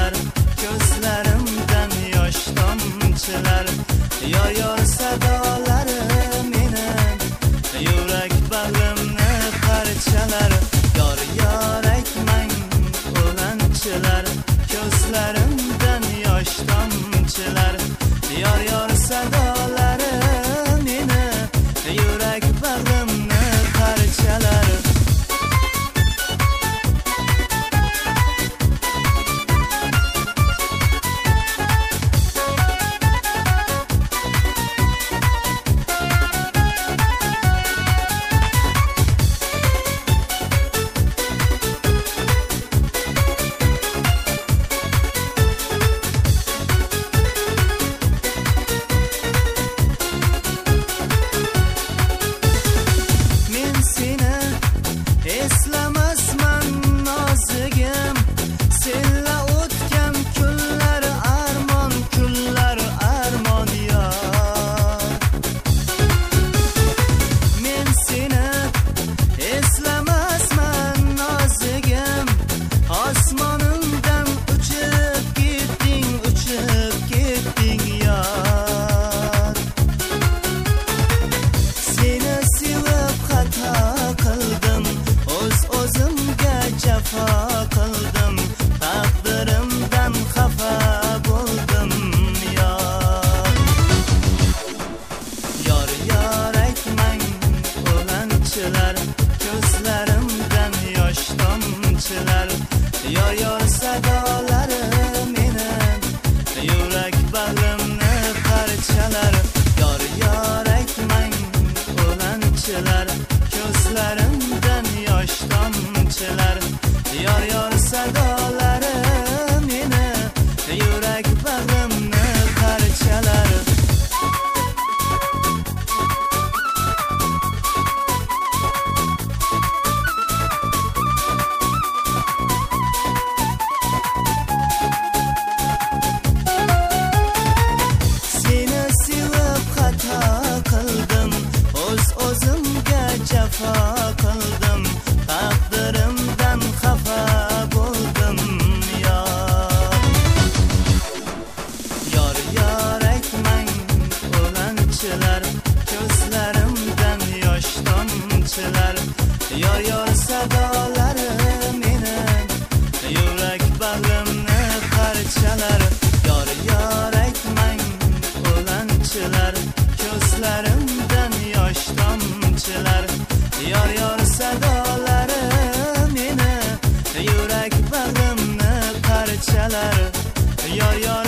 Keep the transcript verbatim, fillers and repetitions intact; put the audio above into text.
tomchilar, ko'zlarimdan yosh tomchilar, yor yor sadolari meni yurak bag'rimni parchalar. Yor yor aytmang o'g'anchilar, ko'zlarimdan yosh tomchilar, yor yor sadolari meni yurak bag'rimni parchalar. Ko'zlarimdan yosh tomchilar, yor yor sadolari meni yurak bag'rimni parchalar. Yor yor aytmang o'g'anchilar, ko'zlarimdan yosh tomchilar, yor yor sadolari meni yurak bag'rimni parchalar. Jafo qildim, taqdirimdan xafa bo'ldim. Yor yor yor aytmang o'g'anchilar, ko'zlarimdan yosh tomchilar, yor yor sadolari meni yurak bag'rimni parchalar. Yor yor aytmang o'g'anchilar, ko'zlarimdan yosh tomchilar, yor yor sadolari meni yurak bag'rimni parchalar. Yor yor